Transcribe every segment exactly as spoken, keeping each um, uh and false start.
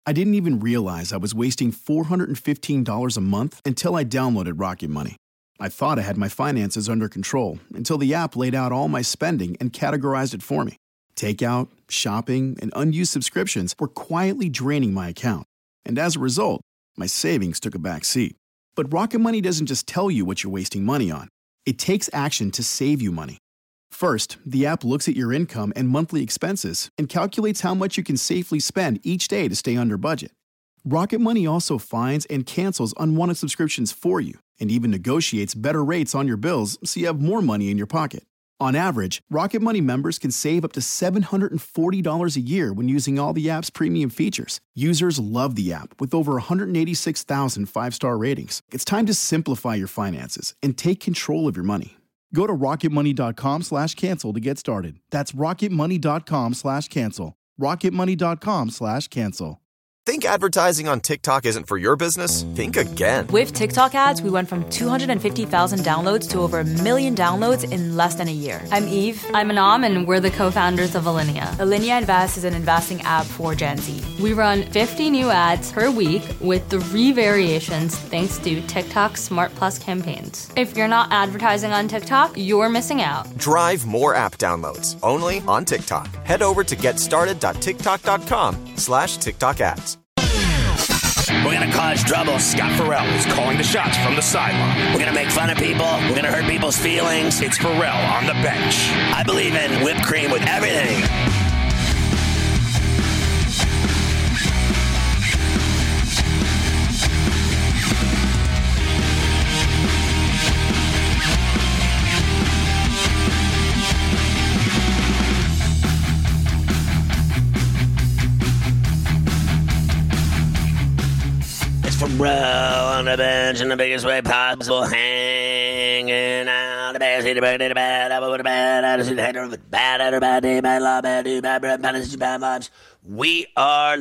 I didn't even realize I was wasting four hundred fifteen dollars a month until I downloaded Rocket Money. I thought I had my finances under control until the app laid out all my spending and categorized it for me. Takeout, shopping, and unused subscriptions were quietly draining my account. And as a result, my savings took a back seat. But Rocket Money doesn't just tell you what you're wasting money on. It takes action to save you money. First, the app looks at your income and monthly expenses and calculates how much you can safely spend each day to stay under budget. Rocket Money also finds and cancels unwanted subscriptions for you and even negotiates better rates on your bills so you have more money in your pocket. On average, Rocket Money members can save up to seven hundred forty dollars a year when using all the app's premium features. Users love the app with over one hundred eighty-six thousand five-star ratings. It's time to simplify your finances and take control of your money. Go to rocketmoney.com slash cancel to get started. That's rocketmoney.com slash cancel. rocketmoney.com slash cancel. Think advertising on TikTok isn't for your business? Think again. With TikTok ads, we went from two hundred fifty thousand downloads to over a million downloads in less than a year. I'm Eve. I'm Anam, and we're the co-founders of Alinea. Alinea Invest is an investing app for Gen Z. We run fifty new ads per week with three variations thanks to TikTok's Smart Plus campaigns. If you're not advertising on TikTok, you're missing out. Drive more app downloads only on TikTok. Head over to getstarted.tiktok.com slash TikTok ads. We're going to cause trouble. Scott Farrell is calling the shots from the sideline. We're going to make fun of people. We're going to hurt people's feelings. It's Farrell on the bench. I believe in whipped cream with everything. Farrell on the bench in the biggest way possible, hanging out the bad, see the bad, the bad, I would bad, I see the head of it, bad, bad, bad, day, bad, law, bad, do, bad, bad, bad, bad, vibes. We are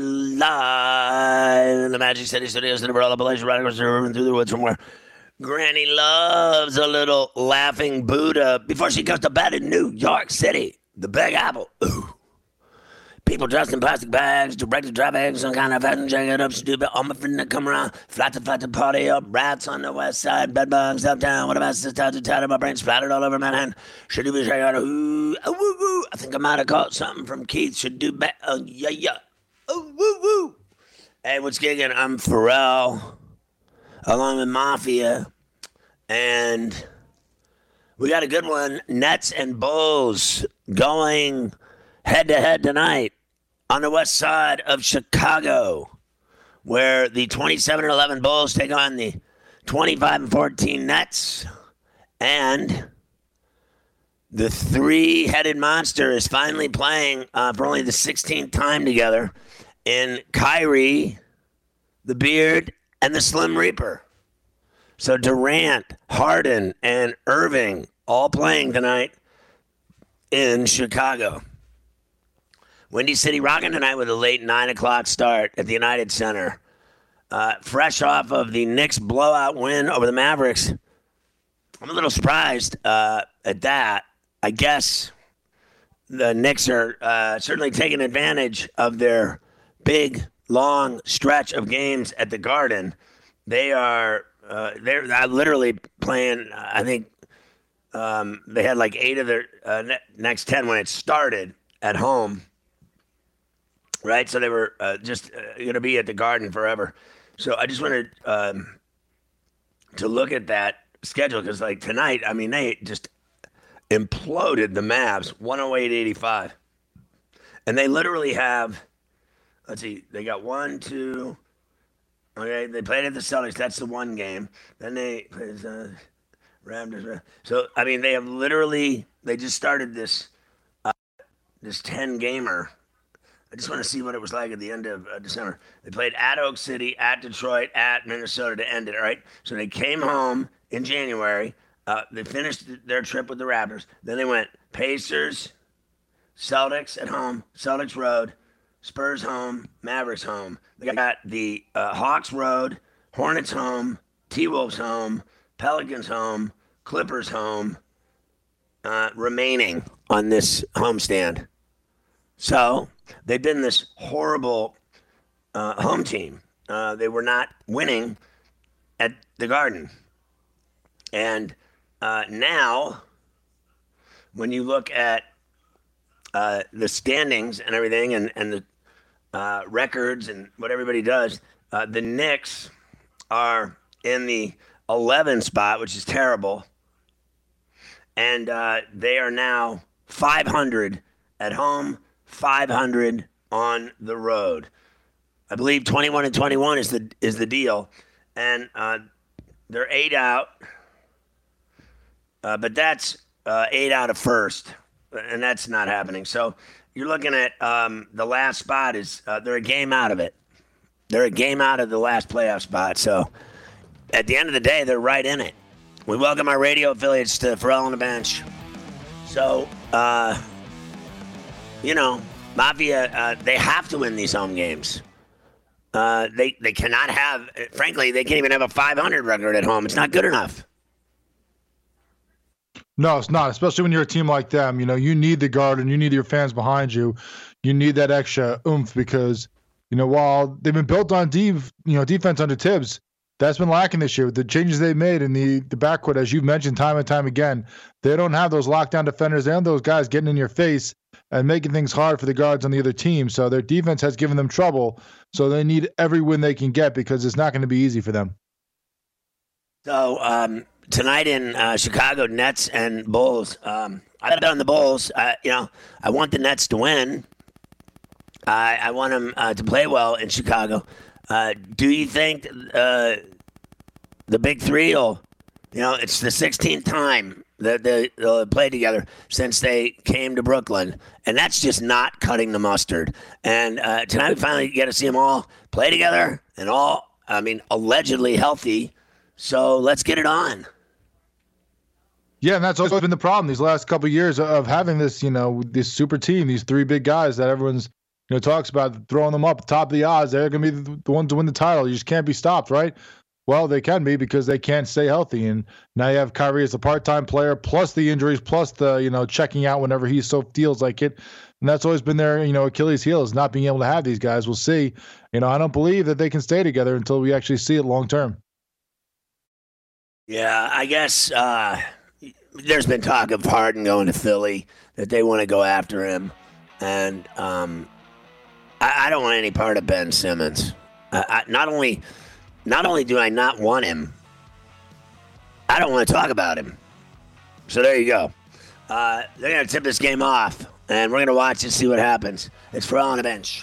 live in the Magic City Studios in the Barella Palatial, right across the river through the woods from where Granny loves a little laughing Buddha before she goes to bed in New York City, the Big Apple. Ooh. People dressed in plastic bags, directed traffic, some kind of fashion, check it up, stupid. All my friends that come around, flat to flat to party up, rats on the west side, bedbugs uptown. What about this time to tie my brain splattered all over Manhattan? Should do be straight out of ooh, oh, woo, woo. I think I might have caught something from Keith. Should do better. Oh, yeah, yeah. Oh, woo, woo. Hey, what's gigging? I'm Pharrell, along with Mafia, and we got a good one. Nets and Bulls going head to head tonight on the west side of Chicago, where the twenty-seven and eleven Bulls take on the twenty-five and fourteen Nets, and the three-headed monster is finally playing uh, for only the sixteenth time together in Kyrie, the Beard, and the Slim Reaper. So Durant, Harden, and Irving all playing tonight in Chicago. Windy City rocking tonight with a late nine o'clock start at the United Center. Uh, fresh off of the Knicks blowout win over the Mavericks. I'm a little surprised uh, at that. I guess the Knicks are uh, certainly taking advantage of their big, long stretch of games at the Garden. They are uh, they're literally playing, I think um, they had like eight of their uh, ne- next ten when it started at home. Right, so they were uh, just uh, going to be at the Garden forever. So I just wanted um, to look at that schedule because, like, tonight, I mean, they just imploded the Mavs, one oh eight eighty-five. And they literally have, let's see, they got one, two, okay, they played at the Celtics. That's the one game. Then they played uh, Raptors. So, I mean, they have literally, they just started this, uh, this ten-gamer. I just want to see what it was like at the end of uh, December. They played at Oak City, at Detroit, at Minnesota to end it, all right? So they came home in January. Uh, they finished their trip with the Raptors. Then they went Pacers, Celtics at home, Celtics road, Spurs home, Mavericks home. They got the uh, Hawks road, Hornets home, T-Wolves home, Pelicans home, Clippers home, uh, remaining on this homestand. So they've been this horrible uh, home team. Uh, they were not winning at the Garden. And uh, now, when you look at uh, the standings and everything and, and the uh, records and what everybody does, uh, the Knicks are in the eleventh spot, which is terrible. And uh, they are now five hundred at home, five hundred on the road. I believe twenty-one and twenty-one is the is the deal. And uh, they're eight out. Uh, but that's uh, eight out of first, and that's not happening. So you're looking at um, the last spot is uh, they're a game out of it. They're a game out of the last playoff spot. So at the end of the day, they're right in it. We welcome our radio affiliates to Ferrall on the Bench. So, uh, you know, Mafia, uh, they have to win these home games. Uh, they, they cannot have, frankly, they can't even have a five hundred record at home. It's not good enough. No, it's not, especially when you're a team like them. You know, you need the Garden, you need your fans behind you. You need that extra oomph because, you know, while they've been built on deep, you know, defense under Tibbs, that's been lacking this year. With the changes they've made in the, the backcourt, as you've mentioned time and time again, they don't have those lockdown defenders and those guys getting in your face and making things hard for the guards on the other team. So their defense has given them trouble. So they need every win they can get because it's not going to be easy for them. So, um, tonight in uh, Chicago, Nets and Bulls. Um, I bet on the Bulls. Uh, you know, I want the Nets to win. I, I want them uh, to play well in Chicago. Uh, do you think uh, the Big Three will, you know, it's the sixteenth time that they, they'll play together since they came to Brooklyn, and that's just not cutting the mustard. And uh, tonight we finally get to see them all play together and all, I mean, allegedly healthy. So let's get it on. Yeah, and that's always been the problem these last couple of years of having this, you know, this super team, these three big guys that everyone's, you know, talks about throwing them up top of the odds. They're going to be the, the ones to win the title. You just can't be stopped, right? Well, they can be because they can't stay healthy. And now you have Kyrie as a part-time player, plus the injuries, plus the, you know, checking out whenever he so feels like it. And that's always been their, you know, Achilles heel is not being able to have these guys. We'll see. You know, I don't believe that they can stay together until we actually see it long term. Yeah, I guess uh, there's been talk of Harden going to Philly, that they want to go after him. And um, I, I don't want any part of Ben Simmons. I, I, not only not only do I not want him, I don't want to talk about him. So there you go. Uh, they're going to tip this game off, and we're going to watch and see what happens. It's Ferrall on the Bench.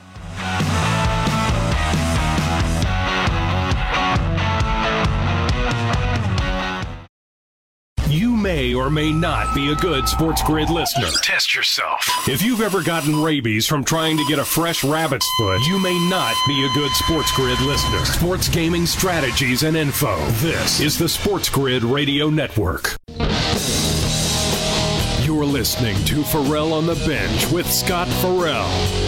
You may or may not be a good Sports Grid listener. Test yourself. If you've ever gotten rabies from trying to get a fresh rabbit's foot, you may not be a good Sports Grid listener. Sports gaming strategies and info. This is the Sports Grid Radio Network. You're listening to Ferrall on the Bench with Scott Ferrall.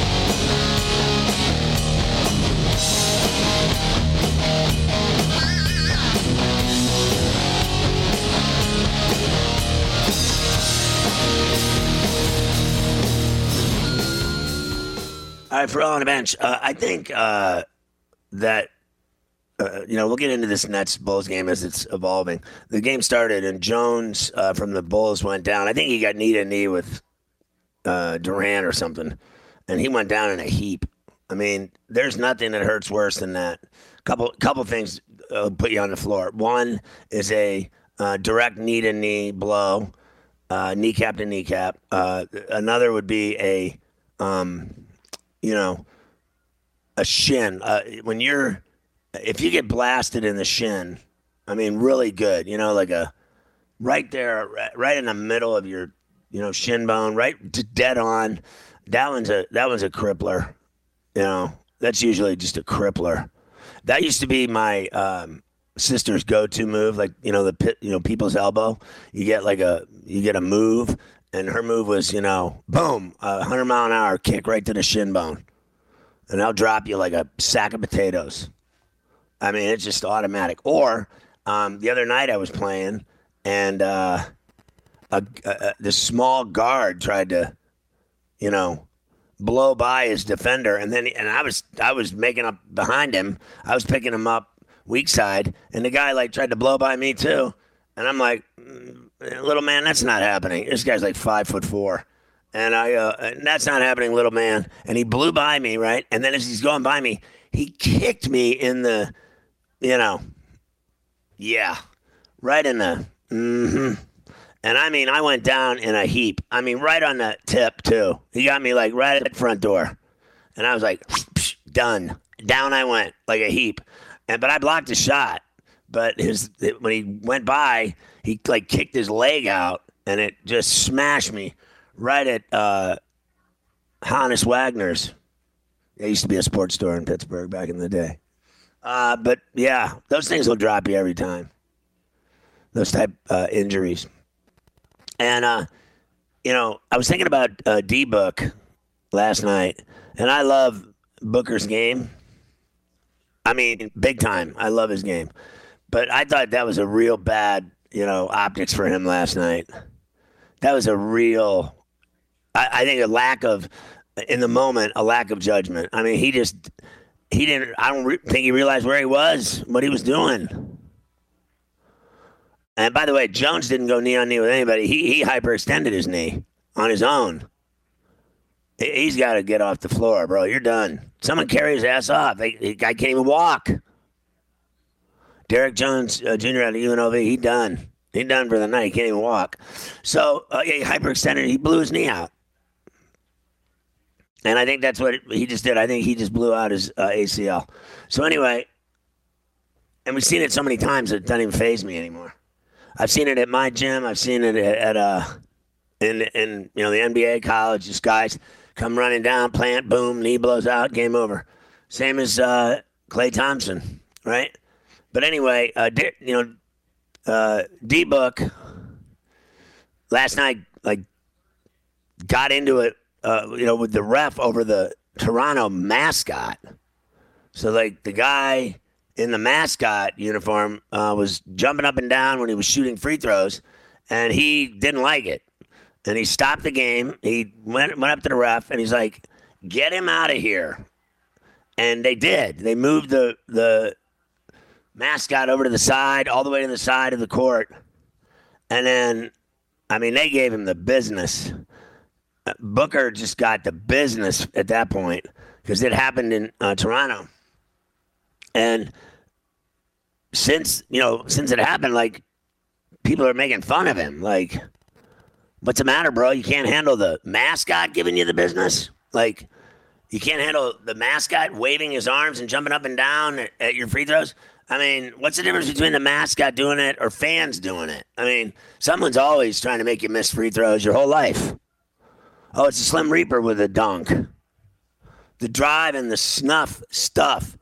All right, Ferrall on the Bench. Uh, I think uh, that, uh, you know, we'll get into this Nets Bulls game as it's evolving. The game started, and Jones uh, from the Bulls went down. I think he got knee to knee with uh, Durant or something, and he went down in a heap. I mean, there's nothing that hurts worse than that. Couple couple things uh, put you on the floor. One is a uh, direct knee to knee blow, uh, kneecap to kneecap. Uh, another would be a um, you know, a shin. Uh, when you're, if you get blasted in the shin, I mean, really good, you know, like a, right there, right in the middle of your, you know, shin bone, right dead on. That one's a, that one's a crippler, you know, that's usually just a crippler. That used to be my um, sister's go-to move, like, you know, the pit, you know, people's elbow. You get like a, you get a move. And her move was, you know, boom, a one hundred mile an hour kick right to the shin bone. And I'll drop you like a sack of potatoes. I mean, it's just automatic. Or um, the other night I was playing, and uh, a, a, a, this small guard tried to, you know, blow by his defender, and then and I was I was making up behind him. I was picking him up weak side, and the guy like tried to blow by me too, and I'm like, little man, that's not happening. This guy's like five foot four, and I uh, and that's not happening, little man. And he blew by me, right, and then as he's going by me, he kicked me in the, you know, yeah, right in the, mm-hmm. And I mean, I went down in a heap. I mean, right on the tip, too. He got me, like, right at the front door. And I was like, psh, done. Down I went, like a heap. And But I blocked a shot. But his when he went by, he, like, kicked his leg out, and it just smashed me right at uh, Hannes Wagner's. There used to be a sports store in Pittsburgh back in the day. Uh, but, yeah, those things will drop you every time. Those type uh, injuries. And, uh, you know, I was thinking about uh, D-Book last night, and I love Booker's game. I mean, big time. I love his game. But I thought that was a real bad, you know, optics for him last night. That was a real, I, I think, a lack of, in the moment, a lack of judgment. I mean, he just, he didn't, I don't re- think he realized where he was, what he was doing. And by the way, Jones didn't go knee on knee with anybody. He he hyperextended his knee on his own. He's got to get off the floor, bro. You're done. Someone carry his ass off. The guy can't even walk. Derek Jones uh, Junior out of U N L V, he done. He done for the night. He can't even walk. So uh, yeah, he hyperextended. He blew his knee out. And I think that's what he just did. I think he just blew out his uh, A C L. So anyway, and we've seen it so many times that it doesn't even faze me anymore. I've seen it at my gym. I've seen it at, at uh, in in you know the N B A, college. Just guys come running down, plant, boom, knee blows out, game over. Same as uh, Klay Thompson, right? But anyway, uh, you know, uh, D-Book last night like got into it, uh, you know, with the ref over the Toronto mascot. So like the guy in the mascot uniform uh, was jumping up and down when he was shooting free throws, and he didn't like it. And he stopped the game. He went went up to the ref, and he's like, get him out of here. And they did. They moved the the mascot over to the side, all the way to the side of the court. And then, I mean, they gave him the business. Booker just got the business at that point because it happened in uh, Toronto. And since, you know, since it happened, like, people are making fun of him. Like, what's the matter, bro? You can't handle the mascot giving you the business? Like, you can't handle the mascot waving his arms and jumping up and down at, at your free throws? I mean, what's the difference between the mascot doing it or fans doing it? I mean, someone's always trying to make you miss free throws your whole life. Oh, it's a Slim Reaper with a dunk. The drive and the snuff stuff.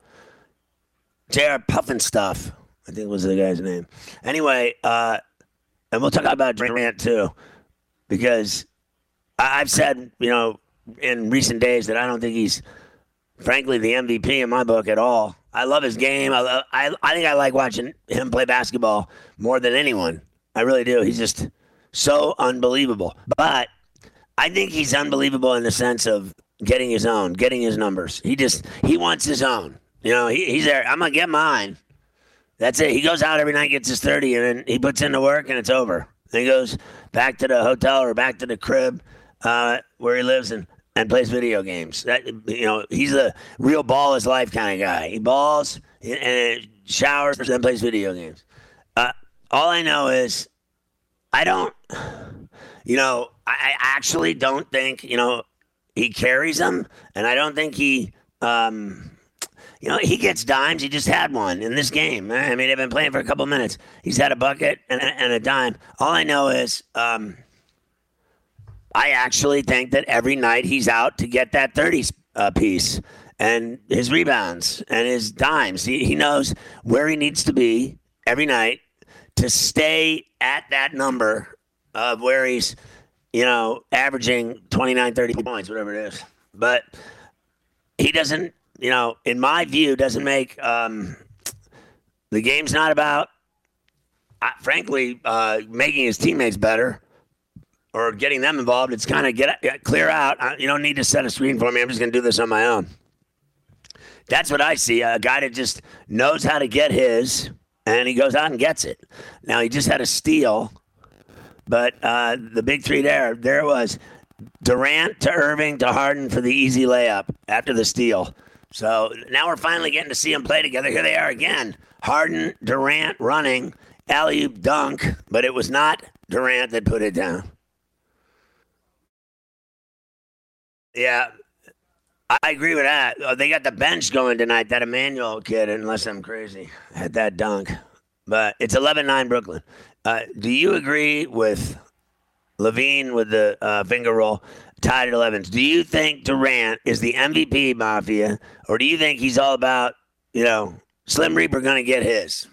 J R Puffin stuff, I think was the guy's name. Anyway, uh, and we'll talk about Durant too, because I've said, you know, in recent days that I don't think he's, frankly, the M V P in my book at all. I love his game. I, love, I, I think I like watching him play basketball more than anyone. I really do. He's just so unbelievable. But I think he's unbelievable in the sense of getting his own, getting his numbers. He just, he wants his own. You know, he, he's there. I'm going to get mine. That's it. He goes out every night, gets his thirty, and then he puts in the work, and it's over. Then he goes back to the hotel or back to the crib uh, where he lives and, and plays video games. That, you know, he's a real ball his life kind of guy. He balls and showers and then plays video games. Uh, all I know is I don't, you know, I, I actually don't think, you know, he carries them, and I don't think he um, – You know, he gets dimes. He just had one in this game. I mean, they've been playing for a couple minutes. He's had a bucket and a, and a dime. All I know is um, I actually think that every night he's out to get that thirty uh, piece and his rebounds and his dimes. He, he knows where he needs to be every night to stay at that number of where he's, you know, averaging twenty-nine, thirty points, whatever it is. But he doesn't. You know, in my view, doesn't make um, the game's not about, uh, frankly, uh, making his teammates better. or getting them involved. It's kind of get, get clear out. I, you don't need to set a screen for me. I'm just going to do this on my own. That's what I see. A guy that just knows how to get his, and he goes out and gets it. Now, he just had a steal, but uh, the big three there, there it was. Durant to Irving to Harden for the easy layup after the steal. So now we're finally getting to see them play together. Here they are again. Harden, Durant running, alley-oop dunk, but it was not Durant that put it down. Yeah, I agree with that. Oh, they got the bench going tonight. That Emmanuel kid, unless I'm crazy, had that dunk. But it's eleven nine Brooklyn. Uh, do you agree with Levine with the uh, finger roll, tied at eleven? Do you think Durant is the M V P mafia, or do you think he's all about, you know, Slim Reaper going to get his?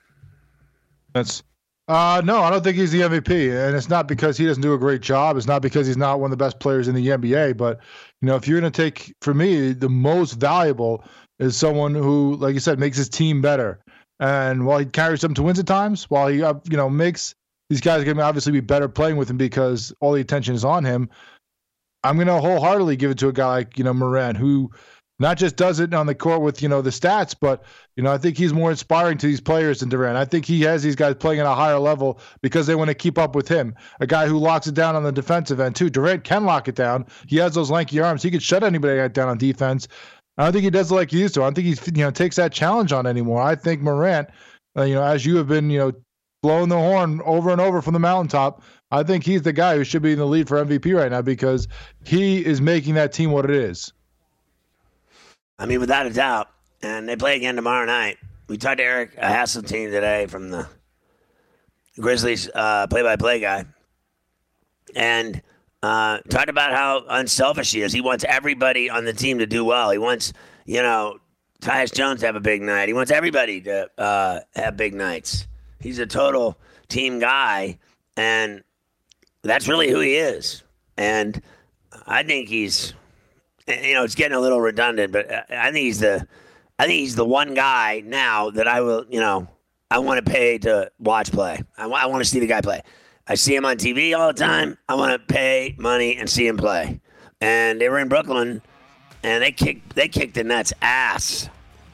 That's uh, no, I don't think he's the M V P, and it's not because he doesn't do a great job. It's not because he's not one of the best players in the N B A. But you know, if you're going to take, for me, the most valuable is someone who, like you said, makes his team better. And while he carries them to wins at times, while he uh, you know makes these guys going to obviously be better playing with him because all the attention is on him, I'm going to wholeheartedly give it to a guy like, you know, Morant, who not just does it on the court with, you know, the stats, but, you know, I think he's more inspiring to these players than Durant. I think he has these guys playing at a higher level because they want to keep up with him. A guy who locks it down on the defensive end, too. Durant can lock it down. He has those lanky arms. He could shut anybody down on defense. I don't think he does it like he used to. I don't think he, you know, takes that challenge on anymore. I think Morant, uh, you know, as you have been, you know, blowing the horn over and over from the mountaintop, I think he's the guy who should be in the lead for M V P right now because he is making that team what it is. I mean, without a doubt. And they play again tomorrow night. We talked to Eric Hasseltine today from the Grizzlies uh, play-by-play guy. And uh, talked about how unselfish he is. He wants everybody on the team to do well. He wants, you know, Tyus Jones to have a big night. He wants everybody to uh, have big nights. He's a total team guy, and that's really who he is. And I think he's, you know, it's getting a little redundant, but I think he's the, I think he's the one guy now that I will, you know, I want to pay to watch play. I, I want to see the guy play. I see him on T V all the time. I want to pay money and see him play. And they were in Brooklyn, and they kicked, they kicked the Nets' ass.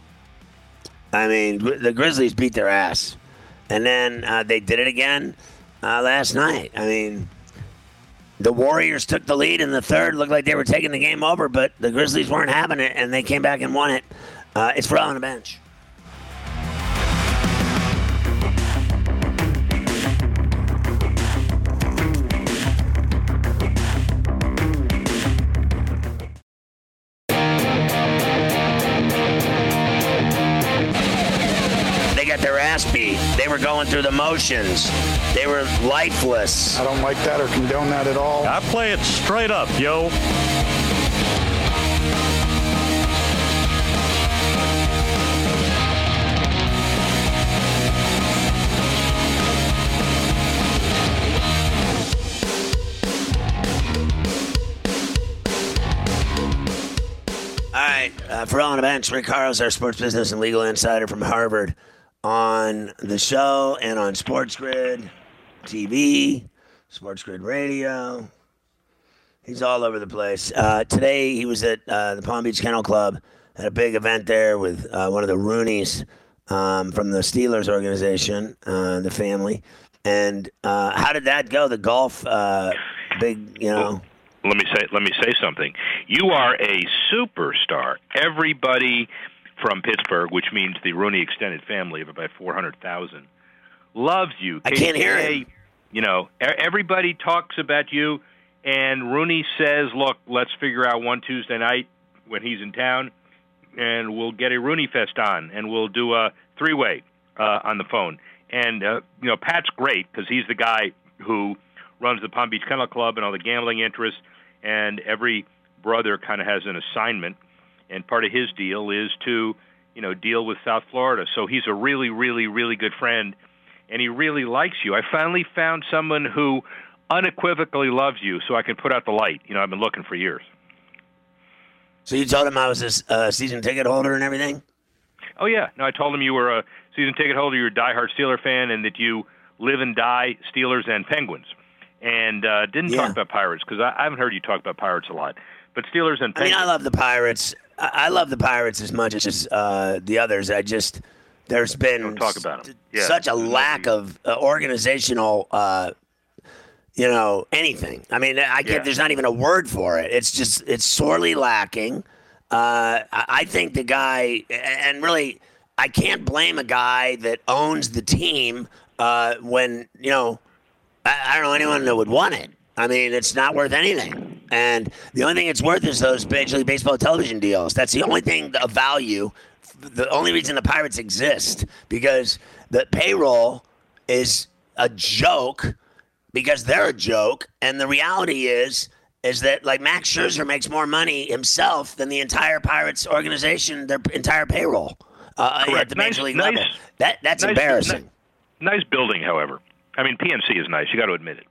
I mean, the Grizzlies beat their ass. And then uh, they did it again uh, last night. I mean, the Warriors took the lead in the third. Looked like they were taking the game over, but the Grizzlies weren't having it, and they came back and won it. Uh, it's Ferrall on the bench. Beat. They were going through the motions. They were lifeless. I don't like that or condone that at all. I play it straight up, yo. All right, uh, Ferrall on the bench. Rick Horrows, our sports business and legal insider from Harvard, on the show and on Sports Grid T V, Sports Grid Radio. He's all over the place. Uh, today he was at uh, the Palm Beach Kennel Club, had a big event there with uh, one of the Rooneys um, from the Steelers organization, uh, the family. And uh, how did that go? The golf, uh, big, you know. Let me say. Let me say something. You are a superstar. Everybody from Pittsburgh, which means the Rooney extended family of about four hundred thousand, loves you. I can't hear it. You know, everybody talks about you, and Rooney says, look, let's figure out one Tuesday night when he's in town, and we'll get a Rooney Fest on, and we'll do a three-way uh, on the phone. And, uh, you know, Pat's great because he's the guy who runs the Palm Beach Kennel Club and all the gambling interests, and every brother kind of has an assignment. And part of his deal is to, you know, deal with South Florida. So he's a really, really, really good friend, and he really likes you. I finally found someone who unequivocally loves you, so I can put out the light. You know, I've been looking for years. So you told him I was a uh, season ticket holder and everything? Oh, yeah. No, I told him you were a season ticket holder, you're a diehard Steeler fan, and that you live and die Steelers and Penguins. and uh, didn't Yeah. talk about Pirates because I, I haven't heard you talk about Pirates a lot. But Steelers and I mean, Penguins. I love the Pirates. I, I love the Pirates as much as uh, the others. I just there's been Don't talk about 'em. Yeah. such a lack of uh, organizational, uh, you know, anything. I mean, I can't. Yeah. There's not even a word for it. It's just it's sorely lacking. Uh, I I think the guy, and really, I can't blame a guy that owns the team uh, when you know. I, I don't know anyone that would want it. I mean, it's not worth anything. And the only thing it's worth is those Major League Baseball television deals. That's the only thing of value. The only reason the Pirates exist, because the payroll is a joke because they're a joke. And the reality is, is that like Max Scherzer makes more money himself than the entire Pirates organization, their entire payroll uh, at the Major Nice- League nice- level. That That's nice- embarrassing. Nice building, however. I mean, P N C is nice. You got to admit it.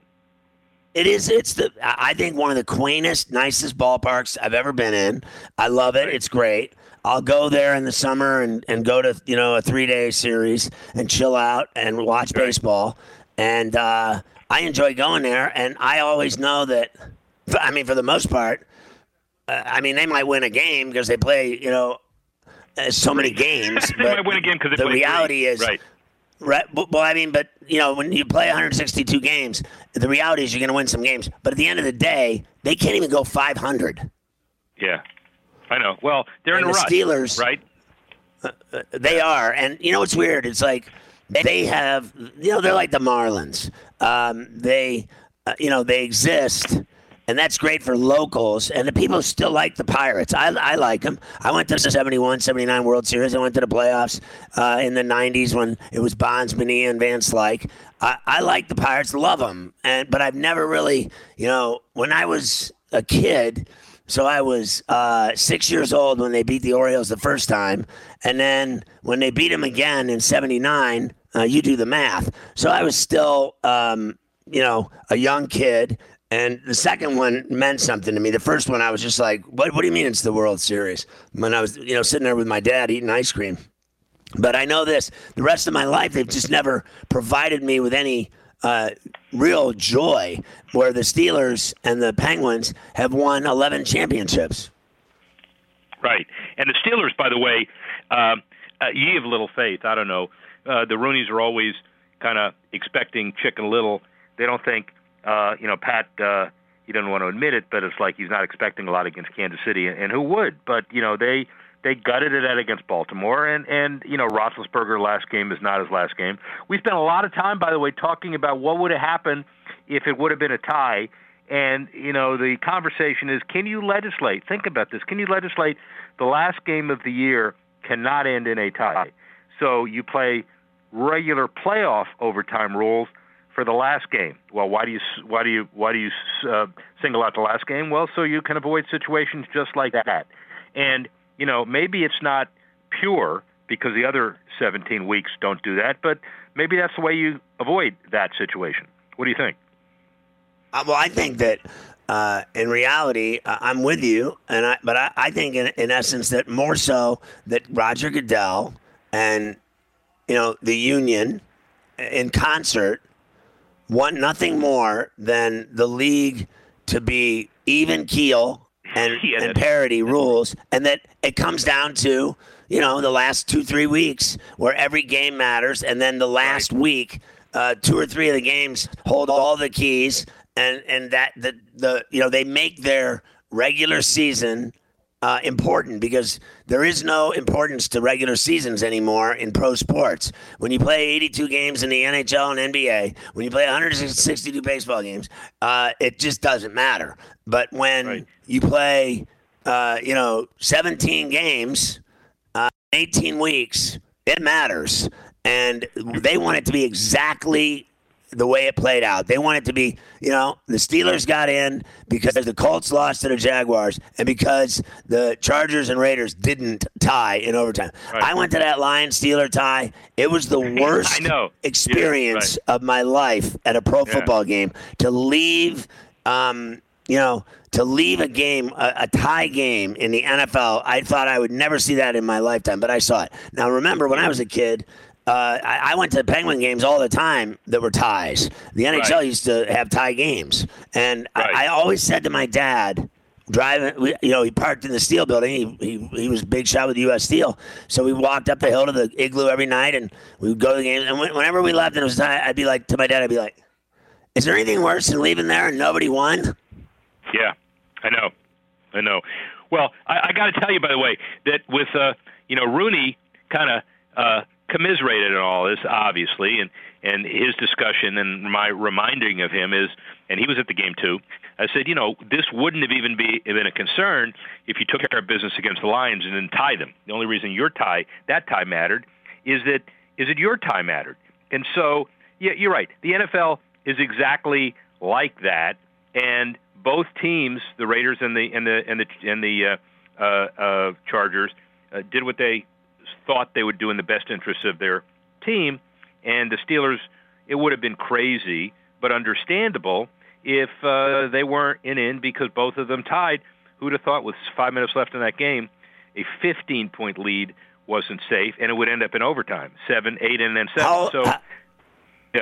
It is. It's the. I think one of the quaintest, nicest ballparks I've ever been in. I love it. It's great. I'll go there in the summer and, and go to you know a three day series and chill out and watch Right. baseball. And uh, I enjoy going there. And I always know that. I mean, for the most part, uh, I mean they might win a game because they play you know uh, so many games. They but might win a game 'cause they the play three. reality is Right. Right. Well, I mean, but, you know, when you play one hundred sixty-two games, the reality is you're going to win some games. But at the end of the day, they can't even go five hundred. Yeah, I know. Well, they're And in a the rush, Steelers- right? Uh, they are. And, you know, what's weird? It's like they have, you know, they're like the Marlins. Um, they, uh, you know, they exist. And that's great for locals. And the people still like the Pirates. I, I like them. I went to the seventy-one, seventy-nine World Series. I went to the playoffs uh, in the nineties when it was Bonds, Bonilla, and Van Slyke. I, I like the Pirates, love them. And, but I've never really, you know, when I was a kid, so I was uh, six years old when they beat the Orioles the first time. And then when they beat them again in seventy-nine, uh, you do the math. So I was still, um, you know, a young kid. And the second one meant something to me. The first one, I was just like, what, what do you mean it's the World Series? When I was, you know, sitting there with my dad eating ice cream. But I know this. The rest of my life, they've just never provided me with any uh, real joy, where the Steelers and the Penguins have won eleven championships. Right. And the Steelers, by the way, uh, uh, you have little faith. I don't know. Uh, the Rooneys are always kind of expecting Chicken Little. They don't think, uh, you know, Pat, uh, he doesn't want to admit it, but it's like he's not expecting a lot against Kansas City. And who would? But, you know, they they gutted it out against Baltimore. And, and, you know, Roethlisberger last game is not his last game. We spent a lot of time, by the way, talking about what would have happened if it would have been a tie. And, you know, the conversation is, can you legislate? Think about this. Can you legislate the last game of the year cannot end in a tie? So you play regular playoff overtime rules for the last game. Well, why do you why do you why do you uh, single out the last game? Well, so you can avoid situations just like that. And, you know, maybe it's not pure because the other seventeen weeks don't do that, but maybe that's the way you avoid that situation. What do you think? Uh, well, I think that uh, in reality, uh, I'm with you, and I, but I, I think in, in essence that more so that Roger Goodell and, you know, the union in concert want nothing more than the league to be even keel and, Yeah, and parity rules, and that it comes down to, you know, the last two, three weeks where every game matters, and then the last right. week, uh, two or three of the games hold all the keys. And and that the the you know they make their regular season uh, important, because there is no importance to regular seasons anymore in pro sports. When you play eighty-two games in the N H L and N B A, when you play one hundred sixty-two baseball games, uh, it just doesn't matter. But when right. you play, uh, you know, seventeen games, uh, eighteen weeks, it matters, and they want it to be exactly the way it played out. They want it to be, you know, the Steelers got in because the Colts lost to the Jaguars and because the Chargers and Raiders didn't tie in overtime. Right. I went to that Lions-Steeler tie. It was the worst I know. experience yeah, right. of my life at a pro yeah. football game. To leave, um, you know, to leave a game, a, a tie game in the N F L, I thought I would never see that in my lifetime, but I saw it. Now, remember, when I was a kid, uh, I, I went to Penguin games all the time that were ties. The N H L right. used to have tie games. And right. I, I always said to my dad, driving, you know, he parked in the Steel building. He, he he was a big shot with U S Steel. So we walked up the hill to the Igloo every night, and we would go to the game. And whenever we left and it was time, I'd be like, to my dad, I'd be like, is there anything worse than leaving there and nobody won? Yeah, I know. I know. Well, I, I got to tell you, by the way, that with, uh, you know, Rooney kind of uh, commiserated in all this, obviously, and, and his discussion and my reminding of him is, and he was at the game too, I said, you know, this wouldn't have even be, been a concern if you took care of business against the Lions and didn't tie them. The only reason your tie, that tie mattered, is that is that your tie mattered. And so, yeah, you're right. The N F L is exactly like that, and both teams, the Raiders and the and the and the and the uh, uh, uh, Chargers, uh, did what they thought they would do in the best interest of their team. And the Steelers, it would have been crazy, but understandable if uh, they weren't in in because both of them tied. Who'd have thought with five minutes left in that game, a fifteen-point lead wasn't safe, and it would end up in overtime, seven, eight, and then seven. How, so, uh, yeah.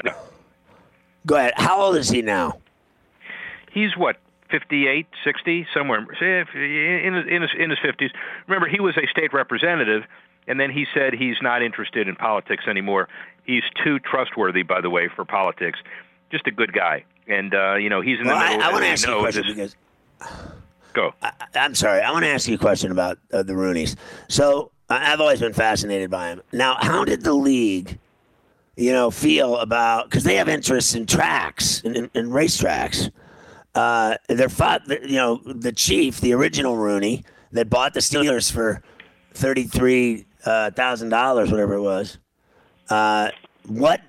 Go ahead. How old is he now? He's what, fifty-eight, sixty, somewhere in his, in his, in his fifties. Remember, he was a state representative, and then he said he's not interested in politics anymore. He's too trustworthy, by the way, for politics. Just a good guy. And, uh, you know, he's in well, the middle. I, I want to ask you a question this... because... Go. I, I'm sorry. I want to ask you a question about uh, the Rooneys. So I've always been fascinated by him. Now, how did the league, you know, feel about... Because they have interests in tracks, in, in, in racetracks. Uh, they're fought, you know, the chief, the original Rooney, that bought the Steelers for thirty-three thousand dollars, whatever it was. Uh, what,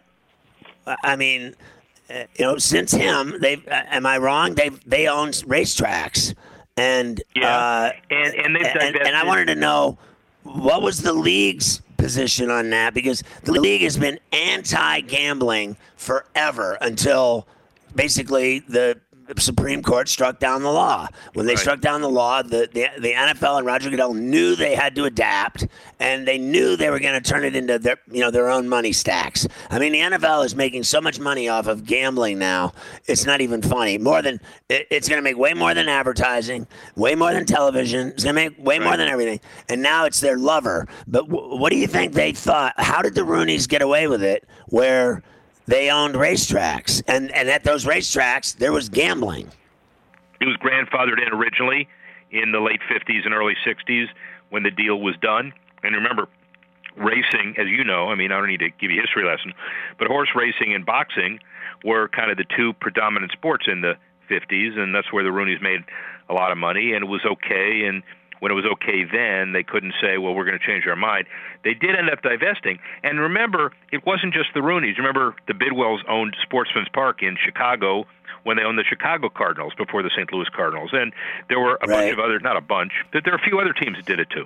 I mean, you know, since him, they've, am I wrong? They they own racetracks. And, yeah. uh, and, and, they've and, and I wanted to know, what was the league's position on that? Because the league has been anti-gambling forever until basically the Supreme Court struck down the law. When they right. struck down the law, the, the the N F L and Roger Goodell knew they had to adapt, and they knew they were going to turn it into their you know their own money stacks. I mean, the N F L is making so much money off of gambling now; it's not even funny. More than it, it's going to make way more than advertising, way more than television. It's going to make way right. more than everything. And now it's their lover. But w- what do you think they thought? How did the Rooneys get away with it? Where they owned racetracks, and, and at those racetracks, there was gambling. It was grandfathered in originally in the late fifties and early sixties when the deal was done. And remember, racing, as you know, I mean, I don't need to give you a history lesson, but horse racing and boxing were kind of the two predominant sports in the fifties, and that's where the Rooneys made a lot of money, and it was okay. And when it was okay then, they couldn't say, well, we're going to change our mind. They did end up divesting. And remember, it wasn't just the Rooneys. Remember, the Bidwells owned Sportsman's Park in Chicago when they owned the Chicago Cardinals before the Saint Louis Cardinals. And there were a right. bunch of other, not a bunch, but there are a few other teams that did it too.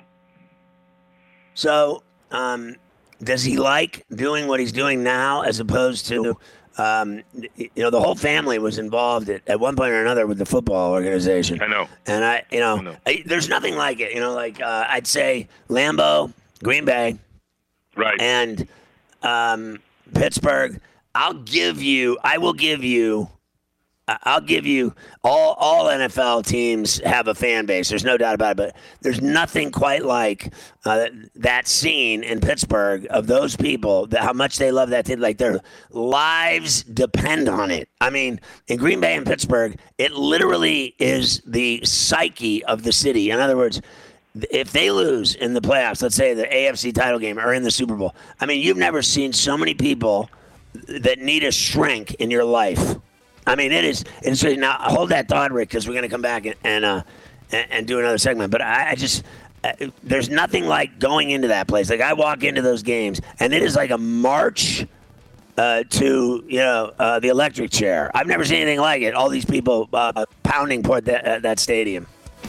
So um, does he like doing what he's doing now as opposed to... Um, you know, the whole family was involved at, at one point or another with the football organization. I know. And I, you know, I know. I, there's nothing like it. You know, like uh, I'd say Lambeau, Green Bay, right, and um, Pittsburgh. I'll give you. I will give you. I'll give you all. All N F L teams have a fan base. There's no doubt about it. But there's nothing quite like uh, that scene in Pittsburgh of those people. That, how much they love that team. Like their lives depend on it. I mean, in Green Bay and Pittsburgh, it literally is the psyche of the city. In other words, if they lose in the playoffs, let's say the A F C title game or in the Super Bowl, I mean, you've never seen so many people that need a shrink in your life. I mean, it is. It's now hold that thought, Rick, because we're going to come back and and, uh, and and do another segment. But I, I just uh, there's nothing like going into that place. Like I walk into those games, and it is like a march uh, to you know uh, the electric chair. I've never seen anything like it. All these people uh, pounding toward that uh, that stadium.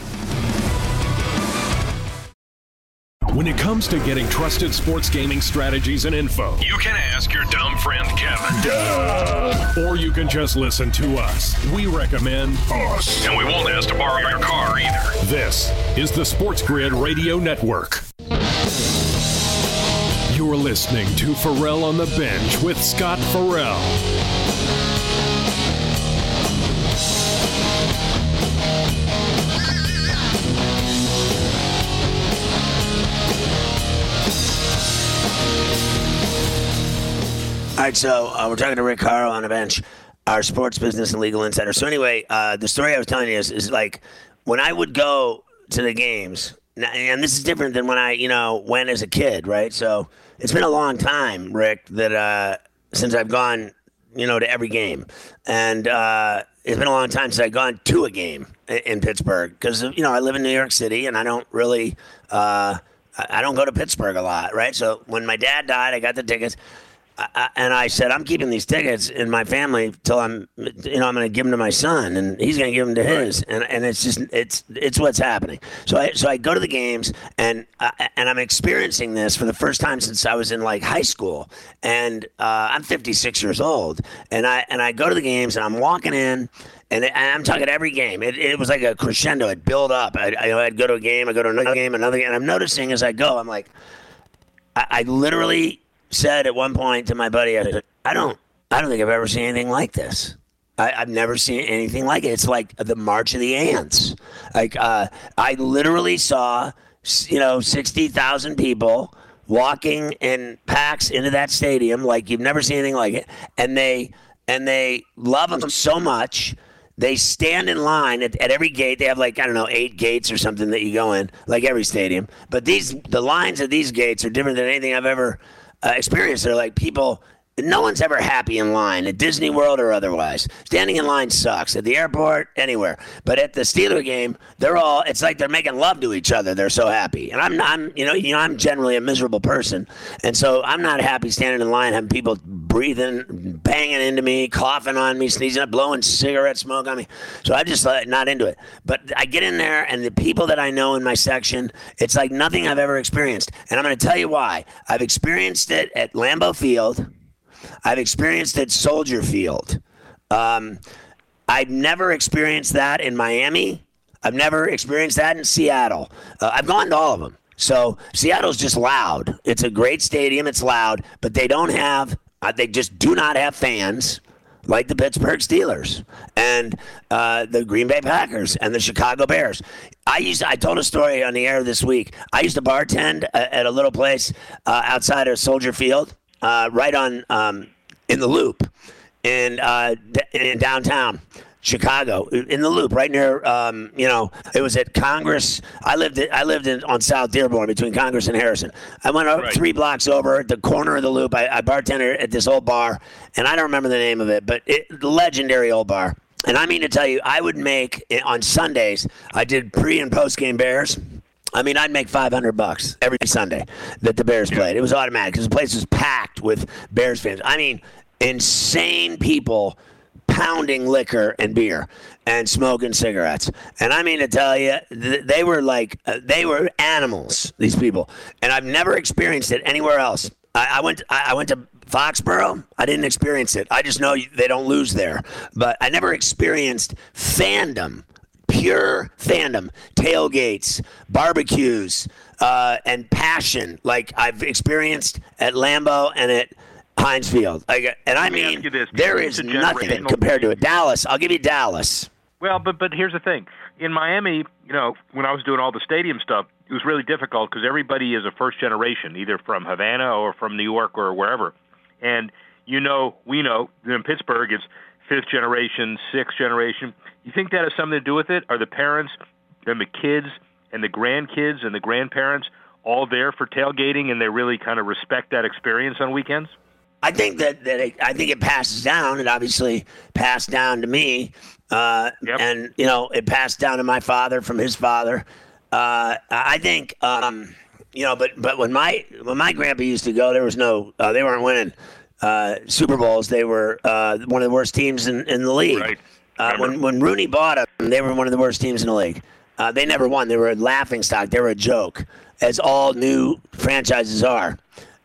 When it comes to getting trusted sports gaming strategies and info, you can ask your dumb friend Kevin. Duh. Or you can just listen to us. We recommend us. And we won't ask to borrow your car either. This is the Sports Grid Radio Network. You're listening to Ferrall on the Bench with Scott Ferrall. All right, so uh, we're talking to Rick Horrow on the bench, our sports business and legal insider. So anyway, uh, the story I was telling you is, is like when I would go to the games, and this is different than when I, you know, went as a kid, right? So it's been a long time, Rick, that uh, since I've gone, you know, to every game. And uh, it's been a long time since I've gone to a game in, in Pittsburgh because, you know, I live in New York City and I don't really, uh, I don't go to Pittsburgh a lot, right? So when my dad died, I got the tickets. I, and I said, I'm keeping these tickets in my family till I'm, you know, I'm going to give them to my son, and he's going to give them to his, and and it's just, it's it's what's happening. So I so I go to the games, and uh, and I'm experiencing this for the first time since I was in like high school, and uh, I'm fifty-six years old, and I and I go to the games, and I'm walking in. And I'm talking every game. It, it was like a crescendo. It built up. I, I, I'd go to a game. I'd go to another game, another game. And I'm noticing as I go, I'm like, I, I literally said at one point to my buddy, I, said, I don't I don't think I've ever seen anything like this. I, I've never seen anything like it. It's like the March of the Ants. Like uh, I literally saw, you know, sixty thousand people walking in packs into that stadium like you've never seen anything like it. And they and they love them so much. They stand in line at, at every gate. They have like, I don't know, eight gates or something that you go in, like every stadium. But these the lines at these gates are different than anything I've ever Uh, experience. They're like people, no one's ever happy in line at Disney World or otherwise. Standing in line sucks at the airport, anywhere. But at the Steeler game, they're all, it's like they're making love to each other. They're so happy. And I'm, I'm, you know, you know, I'm generally a miserable person. And so I'm not happy standing in line, having people breathing, banging into me, coughing on me, sneezing, blowing cigarette smoke on me. So I'm just like, not into it. But I get in there, and the people that I know in my section, it's like nothing I've ever experienced. And I'm going to tell you why. I've experienced it at Lambeau Field. I've experienced it at Soldier Field. Um, I've never experienced that in Miami. I've never experienced that in Seattle. Uh, I've gone to all of them. So Seattle's just loud. It's a great stadium. It's loud, but they don't have, uh, they just do not have fans like the Pittsburgh Steelers and uh, the Green Bay Packers and the Chicago Bears. I used to, I told a story on the air this week. I used to bartend at a little place uh, outside of Soldier Field. Uh, right on um, in the Loop in uh, in downtown Chicago, in the Loop, right near um, you know, it was at Congress. I lived in, I lived in on South Dearborn between Congress and Harrison. I went up right. three blocks over at the corner of the Loop. I, I bartended at this old bar, and I don't remember the name of it, but it, legendary old bar. And I mean to tell you, I would make on Sundays. I did pre and post game Bears. I mean, I'd make five hundred bucks every Sunday that the Bears played. It was automatic because the place was packed with Bears fans. I mean, insane people pounding liquor and beer and smoking cigarettes. And I mean to tell you, they were like, uh, they were animals, these people. And I've never experienced it anywhere else. I, I went I went to Foxborough. I didn't experience it. I just know they don't lose there. But I never experienced fandom. Pure fandom, tailgates, barbecues, uh, and passion like I've experienced at Lambeau and at Heinz Field. Like, and I mean, there is nothing compared to it. Dallas, I'll give you Dallas. Well, but but here's the thing. In Miami, you know, when I was doing all the stadium stuff, it was really difficult because everybody is a first generation, either from Havana or from New York or wherever. And, you know, we know in Pittsburgh it's fifth generation, sixth generation. You think that has something to do with it? Are the parents and the kids and the grandkids and the grandparents all there for tailgating, and they really kind of respect that experience on weekends? I think that, that it, I think it passes down. It obviously passed down to me, uh, yep. and you know it passed down to my father from his father. Uh, I think um, you know, but but when my when my grandpa used to go, there was no uh, they weren't winning uh, Super Bowls. They were uh, one of the worst teams in, in the league. Right. Uh, when when Rooney bought them, they were one of the worst teams in the league. Uh, they never won. They were a laughingstock. They were a joke, as all new franchises are.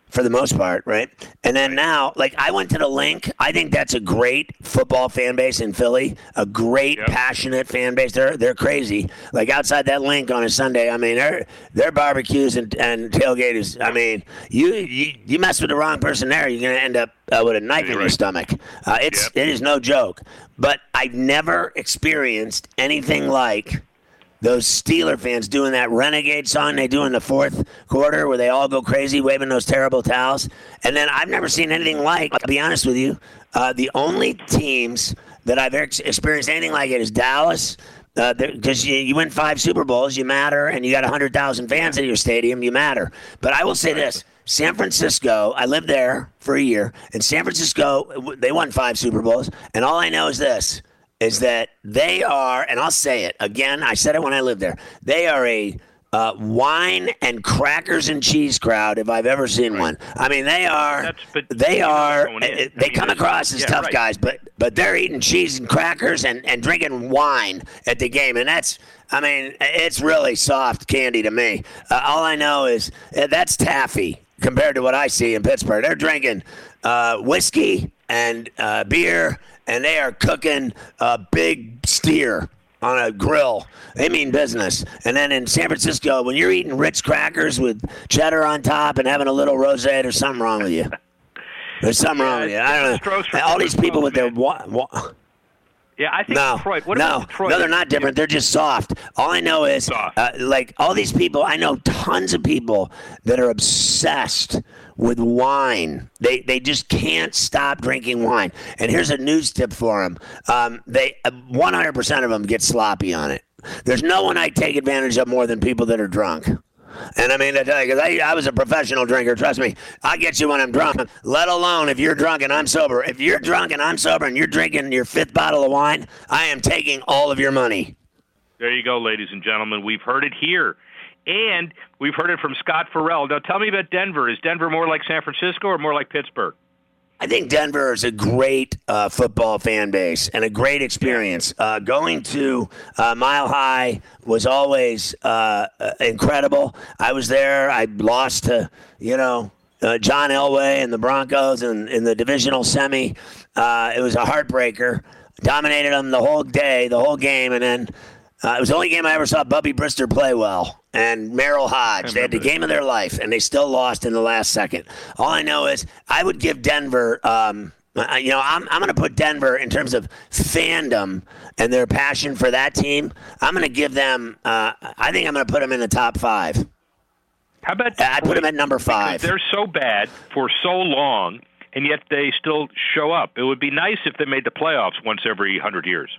for the most part, right? And then now, like, I went to the Link. I think that's a great football fan base in Philly, a great, yep. passionate fan base. They're they're crazy. Like, outside that Link on a Sunday, I mean, their their barbecues and, and tailgate is, I mean, you, you you mess with the wrong person there, you're going to end up uh, with a knife you're in right. your stomach. Uh, it's yep. It is no joke. But I've never experienced anything like those Steeler fans doing that Renegade song they do in the fourth quarter where they all go crazy waving those terrible towels. And then I've never seen anything like, I'll be honest with you, uh, the only teams that I've ex- experienced anything like it is Dallas. Because uh, you, you win five Super Bowls, you matter, and you got one hundred thousand fans in your stadium, you matter. But I will say this. San Francisco, I lived there for a year, and San Francisco, they won five Super Bowls. And all I know is this. is that they are, and I'll say it again, I said it when I lived there, they are a uh, wine and crackers and cheese crowd if I've ever seen right. one. I mean, they are, That's, but they are, uh, they I mean, come across as yeah, tough right. guys, but but they're eating cheese and crackers and, and drinking wine at the game, and that's, I mean, it's really soft candy to me. Uh, all I know is uh, that's taffy compared to what I see in Pittsburgh. They're drinking uh, whiskey and uh, beer, and they are cooking a big steer on a grill. They mean business. And then in San Francisco, when you're eating Ritz crackers with cheddar on top and having a little rosé, there's something wrong with you. There's something yeah, wrong with you. I don't know. All these people with their... Wa- wa- Yeah, I think no, Detroit. What no, about Detroit? No, they're not different. They're just soft. All I know is, uh, like, all these people, I know tons of people that are obsessed with wine. They they just can't stop drinking wine. And here's a news tip for them. Um, they uh, one hundred percent of them get sloppy on it. There's no one I take advantage of more than people that are drunk. And I mean, I tell you, because I, I was a professional drinker. Trust me, I get you when I'm drunk, let alone if you're drunk and I'm sober. If you're drunk and I'm sober and you're drinking your fifth bottle of wine, I am taking all of your money. There you go, ladies and gentlemen. We've heard it here. And we've heard it from Scott Farrell. Now, tell me about Denver. Is Denver more like San Francisco or more like Pittsburgh? I think Denver is a great uh, football fan base and a great experience. Uh, going to uh, Mile High was always uh, uh, incredible. I was there. I lost to, you know, uh, John Elway and the Broncos in, in the divisional semi. Uh, it was a heartbreaker. Dominated them the whole day, the whole game, and then uh, it was the only game I ever saw Bubby Brister play well. And Merrill Hodge. They had the game of their life, and they still lost in the last second. All I know is I would give Denver, um, you know, I'm I'm going to put Denver in terms of fandom and their passion for that team. I'm going to give them, uh, I think I'm going to put them in the top five. How about I put them at number five. Because they're so bad for so long, and yet they still show up. It would be nice if they made the playoffs once every one hundred years.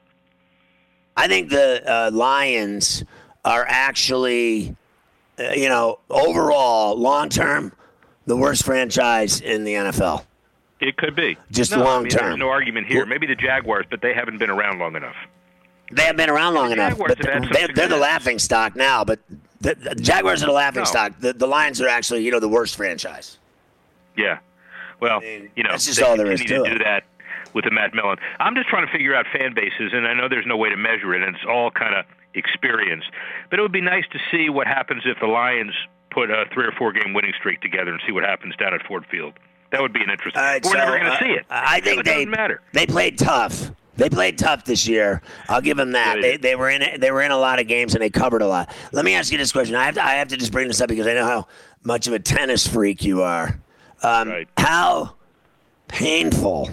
I think the uh, Lions are actually, uh, you know, overall, long-term, the worst franchise in the N F L. It could be. Just no, long-term. I mean, there's no argument here. Maybe the Jaguars, but they haven't been around long enough. They haven't been around long the enough. Jaguars But have had they, they're the laughing stock now, but the, the Jaguars are the laughing no. stock. The, the Lions are actually, you know, the worst franchise. Yeah. Well, I mean, you know, that's just they all there is continue to to it. do that with the Matt Millen. I'm just trying to figure out fan bases, and I know there's no way to measure it, and it's all kind of experience. But it would be nice to see what happens if the Lions put a three or four game winning streak together and see what happens down at Ford Field. That would be an interesting. Right, We're so, never going to uh, see it. I think it they doesn't matter. They played tough. They played tough this year. I'll give them that. Yeah, they yeah. they were in they were in a lot of games and they covered a lot. Let me ask you this question. I have to, I have to just bring this up because I know how much of a tennis freak you are. Um, right. How painful?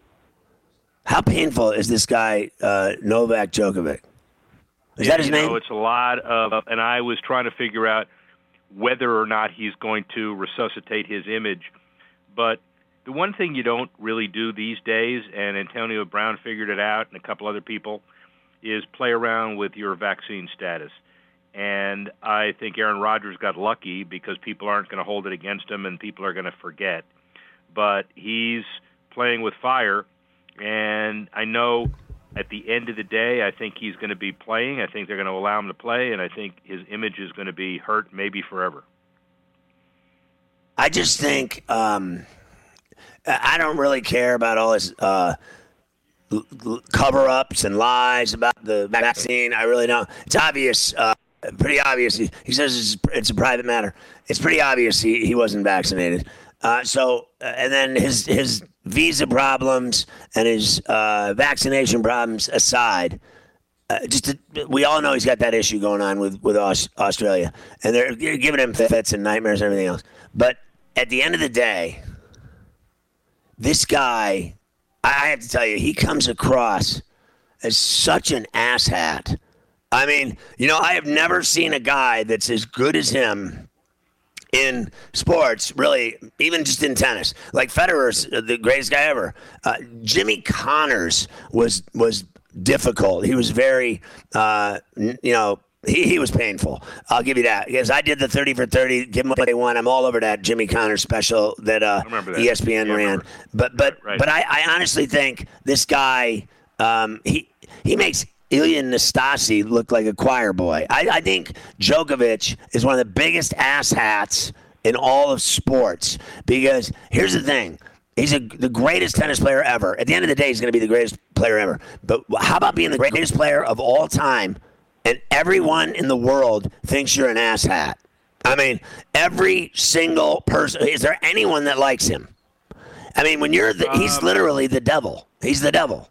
How painful is this guy uh, Novak Djokovic? Is yeah, that his you name? Know, it's a lot of, and I was trying to figure out whether or not he's going to resuscitate his image. But the one thing you don't really do these days, and Antonio Brown figured it out, and a couple other people, is play around with your vaccine status. And I think Aaron Rodgers got lucky because people aren't going to hold it against him, and people are going to forget. But he's playing with fire, and I know at the end of the day, I think he's going to be playing. I think they're going to allow him to play, and I think his image is going to be hurt maybe forever. I just think um, I don't really care about all this uh, l- l- cover-ups and lies about the vaccine. I really don't. It's obvious, uh, pretty obvious. He, he says it's, it's a private matter. It's pretty obvious he, he wasn't vaccinated. Uh, so, uh, and then his his visa problems and his uh, vaccination problems aside, uh, just to, we all know he's got that issue going on with with Aus- Australia, and they're giving him fits and nightmares and everything else. But at the end of the day, this guy, I have to tell you, he comes across as such an asshat. I mean, you know, I have never seen a guy that's as good as him in sports, really, even just in tennis. Like Federer's the greatest guy ever. Uh, Jimmy Connors was was difficult. He was very, uh, you know, he, he was painful. I'll give you that. Because I did the thirty for thirty, give him what they want. I'm all over that Jimmy Connors special that, uh, that. E S P N yeah, ran. But but right, right. but I, I honestly think this guy, um, he he makes Ilya Nastasi looked like a choir boy. I, I think Djokovic is one of the biggest asshats in all of sports because here's the thing. He's a, the greatest tennis player ever. At the end of the day, he's going to be the greatest player ever. But how about being the greatest player of all time and everyone in the world thinks you're an asshat? I mean, every single person. Is there anyone that likes him? I mean, when you're the, he's literally the devil. He's the devil.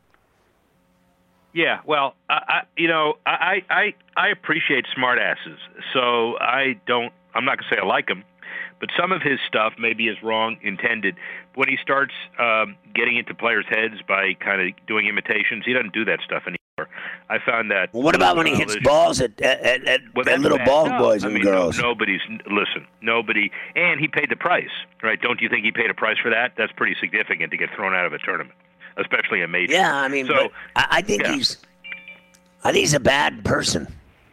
Yeah, well, I, I you know, I, I I appreciate smartasses, so I don't. I'm not gonna say I like him, but some of his stuff maybe is wrong intended. When he starts um, getting into players' heads by kind of doing imitations, he doesn't do that stuff anymore. I found that. Well, what about when he hits balls at at, at, well, at little bad. ball no, boys I and mean, girls? No, nobody's listen. Nobody, and he paid the price, right? Don't you think he paid a price for that? That's pretty significant to get thrown out of a tournament. Especially a major. Yeah, I mean, so, but I, I think yeah. he's, I think he's a bad person.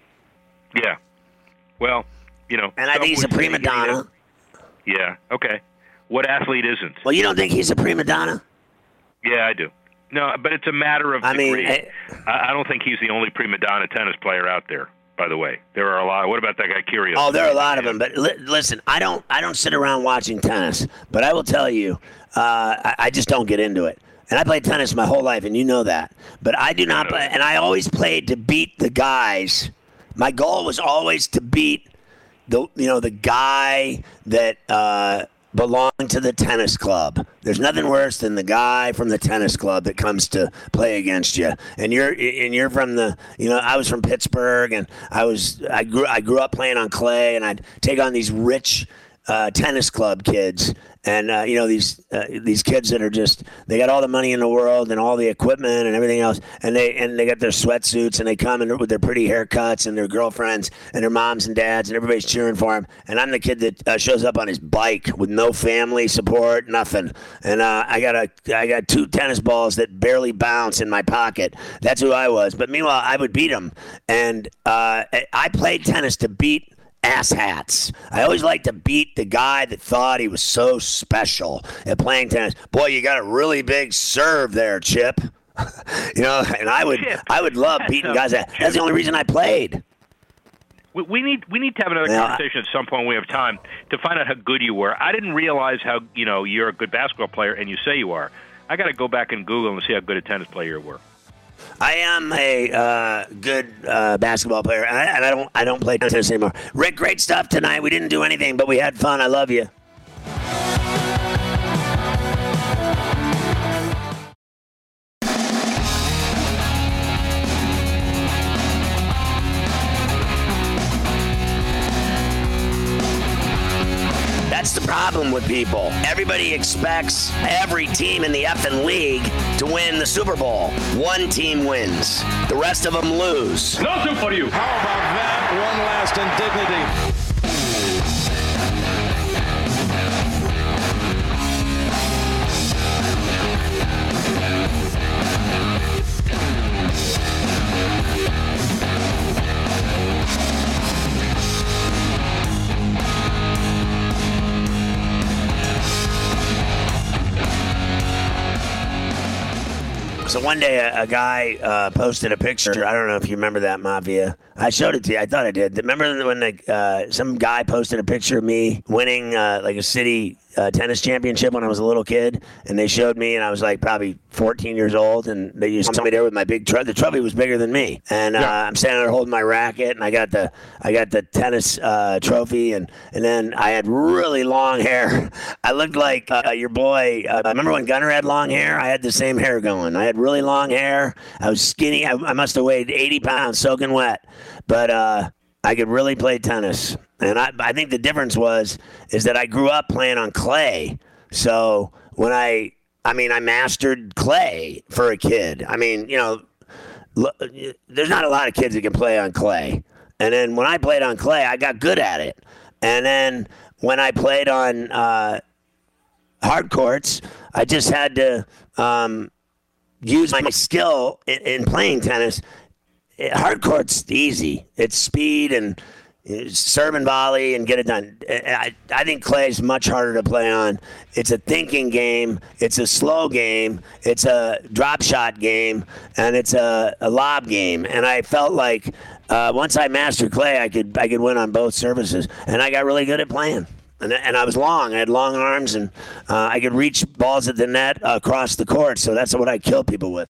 Yeah. Well, you know. And I think he's a prima donna. Yeah. Okay. What athlete isn't? Well, you don't think he's a prima donna? Yeah, I do. No, but it's a matter of I degree. mean, I, I don't think he's the only prima donna tennis player out there. By the way, there are a lot. What about that guy Kyrgios? Oh, there are a lot of them. But li- listen, I don't, I don't sit around watching tennis. But I will tell you, uh, I, I just don't get into it. And I played tennis my whole life, and you know that. But I do not play, and I always played to beat the guys. My goal was always to beat the, you know, the guy that uh, belonged to the tennis club. There's nothing worse than the guy from the tennis club that comes to play against you. And you're, and you're from the, you know, I was from Pittsburgh, and I was, I grew, I grew up playing on clay, and I'd take on these rich uh, tennis club kids. And, uh, you know, these uh, these kids that are just, they got all the money in the world and all the equipment and everything else. And they and they got their sweatsuits and they come in with their pretty haircuts and their girlfriends and their moms and dads and everybody's cheering for them. And I'm the kid that uh, shows up on his bike with no family support, nothing. And uh, I got a I got two tennis balls that barely bounce in my pocket. That's who I was. But meanwhile, I would beat them. And uh, I played tennis to beat asshats. I always like to beat the guy that thought he was so special at playing tennis. Boy, you got a really big serve there, Chip. You know, and I would Chip. I would love beating guys. That, that's the only reason I played. We, we need we need to have another now, conversation at some point when we have time to find out how good you were. I didn't realize how, you know, you're a good basketball player, and you say you are. I got to go back and Google and see how good a tennis player you were. I am a uh, good uh, basketball player, and I, and I don't I don't play tennis anymore. Rick, great stuff tonight. We didn't do anything, but we had fun. I love you. That's the problem with people. Everybody expects every team in the effing league to win the Super Bowl. One team wins. The rest of them lose. Nothing for you. How about that? One last indignity. So one day a, a guy uh, posted a picture. I don't know if you remember that, Mafia. I showed it to you. I thought I did. Remember when the, uh, some guy posted a picture of me winning uh, like a city uh, tennis championship when I was a little kid? And they showed me, and I was like probably fourteen years old, and they used somebody there with my big trophy. The trophy was bigger than me, and uh, yeah. I'm standing there holding my racket, and I got the I got the tennis uh, trophy, and, and then I had really long hair. I looked like uh, your boy. Uh, remember when Gunnar had long hair? I had the same hair going. I had really long hair. I was skinny. I, I must have weighed eighty pounds, soaking wet, but uh, I could really play tennis. And I, I think the difference was is that I grew up playing on clay, so when I I mean, I mastered clay for a kid. I mean, you know, look, there's not a lot of kids that can play on clay. And then when I played on clay, I got good at it. And then when I played on uh, hard courts, I just had to um, use my skill in, in playing tennis. Hard court's easy. It's speed and serve and volley and get it done. I, I think clay's much harder to play on. It's a thinking game. It's a slow game. It's a drop shot game, and it's a, a lob game. And I felt like uh, once I mastered clay, I could I could win on both surfaces, and I got really good at playing. And, and I was long. I had long arms, and uh, I could reach balls at the net uh, across the court. So that's what I kill people with.